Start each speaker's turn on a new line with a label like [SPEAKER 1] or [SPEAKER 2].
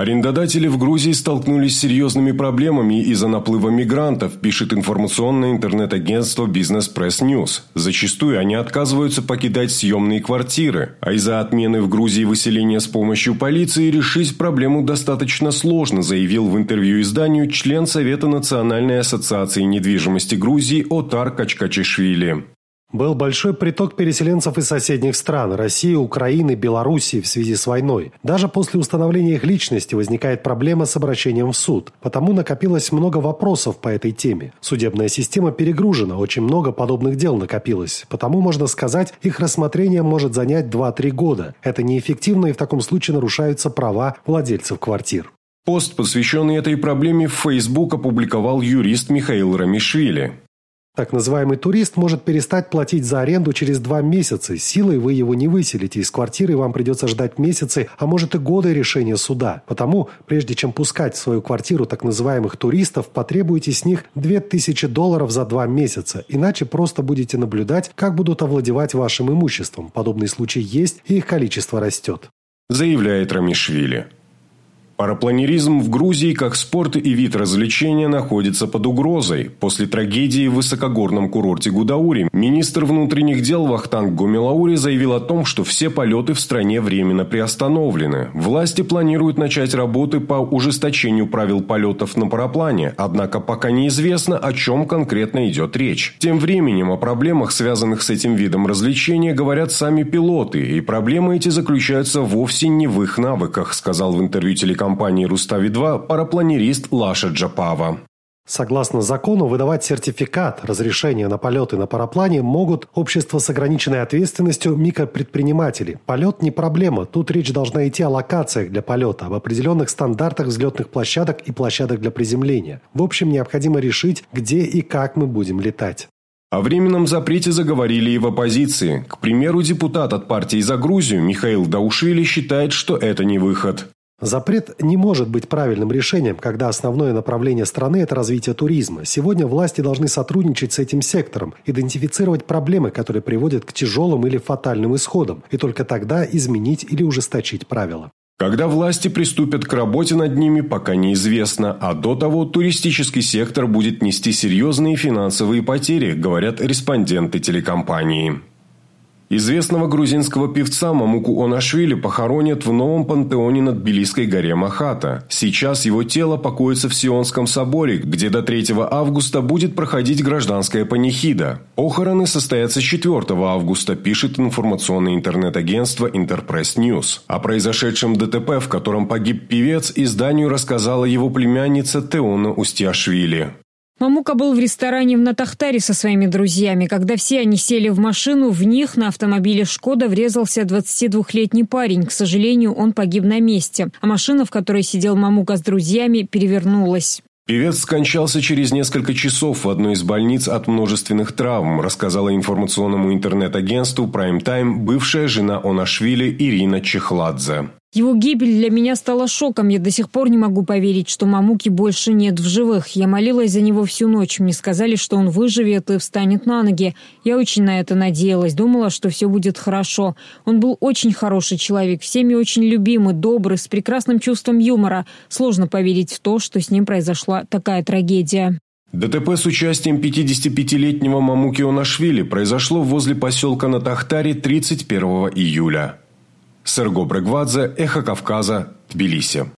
[SPEAKER 1] Арендодатели в Грузии столкнулись с серьезными проблемами из-за наплыва мигрантов, пишет информационное интернет-агентство Business Press News. Зачастую они отказываются покидать съемные квартиры, а из-за отмены в Грузии выселения с помощью полиции решить проблему достаточно сложно, заявил в интервью изданию член Совета Национальной ассоциации недвижимости Грузии Отар Качкачишвили.
[SPEAKER 2] Был большой приток переселенцев из соседних стран – России, Украины, Белоруссии в связи с войной. Даже после установления их личности возникает проблема с обращением в суд. Потому накопилось много вопросов по этой теме. Судебная система перегружена, очень много подобных дел накопилось. Потому, можно сказать, их рассмотрение может занять 2-3 года. Это неэффективно, и в таком случае нарушаются права владельцев квартир.
[SPEAKER 1] Пост, посвященный этой проблеме, в Facebook опубликовал юрист Михаил Рамишвили.
[SPEAKER 2] Так называемый турист может перестать платить за аренду через 2 месяца. Силой вы его не выселите из квартиры, и вам придется ждать месяцы, а может и годы решения суда. Потому, прежде чем пускать в свою квартиру так называемых туристов, потребуйте с них $2000 за 2 месяца. Иначе просто будете наблюдать, как будут овладевать вашим имуществом. Подобные случаи есть, и их количество растет.
[SPEAKER 1] Заявляет Рамишвили. Парапланеризм в Грузии как спорт и вид развлечения находится под угрозой. После трагедии в высокогорном курорте Гудаури министр внутренних дел Вахтанг Гомелаури заявил о том, что все полеты в стране временно приостановлены. Власти планируют начать работы по ужесточению правил полетов на параплане, однако пока неизвестно, о чем конкретно идет речь. Тем временем о проблемах, связанных с этим видом развлечения, говорят сами пилоты, и проблемы эти заключаются вовсе не в их навыках, сказал в интервью телекомпании «Рустави-2» парапланерист Лаша Джапава.
[SPEAKER 2] Согласно закону, выдавать сертификат разрешения на полеты на параплане могут общества с ограниченной ответственностью, микропредприниматели. Полет не проблема. Тут речь должна идти о локациях для полета, об определенных стандартах взлетных площадок и площадок для приземления. В общем, необходимо решить, где и как мы будем летать.
[SPEAKER 1] О временном запрете заговорили и в оппозиции. К примеру, депутат от партии «За Грузию» Михаил Даушвили считает, что это не выход.
[SPEAKER 2] Запрет не может быть правильным решением, когда основное направление страны – это развитие туризма. Сегодня власти должны сотрудничать с этим сектором, идентифицировать проблемы, которые приводят к тяжелым или фатальным исходам, и только тогда изменить или ужесточить правила.
[SPEAKER 1] Когда власти приступят к работе над ними, пока неизвестно, а до того туристический сектор будет нести серьезные финансовые потери, говорят респонденты телекомпании. Известного грузинского певца Мамуку Онашвили похоронят в новом пантеоне на Тбилисской горе Махата. Сейчас его тело покоится в Сионском соборе, где до 3 августа будет проходить гражданская панихида. Похороны состоятся 4 августа, пишет информационное интернет-агентство Интерпресс Ньюс. О произошедшем ДТП, в котором погиб певец, изданию рассказала его племянница Теона Устиашвили.
[SPEAKER 3] Мамука был в ресторане в Натахтаре со своими друзьями. Когда все они сели в машину, в них на автомобиле «Шкода» врезался 22-летний парень. К сожалению, он погиб на месте. А машина, в которой сидел Мамука с друзьями, перевернулась.
[SPEAKER 1] Певец скончался через несколько часов в одной из больниц от множественных травм, рассказала информационному интернет-агентству Prime Time бывшая жена Онашвили Ирина Чехладзе.
[SPEAKER 3] Его гибель для меня стала шоком. Я до сих пор не могу поверить, что Мамуки больше нет в живых. Я молилась за него всю ночь. Мне сказали, что он выживет и встанет на ноги. Я очень на это надеялась. Думала, что все будет хорошо. Он был очень хороший человек, всеми очень любимый, добрый, с прекрасным чувством юмора. Сложно поверить в то, что с ним произошла такая трагедия.
[SPEAKER 1] ДТП с участием 55-летнего Мамуки Онашвили произошло возле поселка Натахтари 31 июля. Серго Брегвадзе, Эхо Кавказа, Тбилиси.